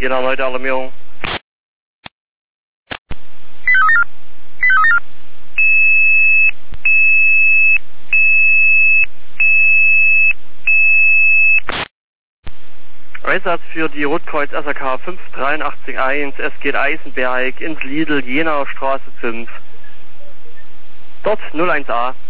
Jena erneute Alarmierung. Einsatz für die Rotkreuz SAK 5881, es geht Eisenberg ins Lidl, Jena Straße 5. Dort 01A.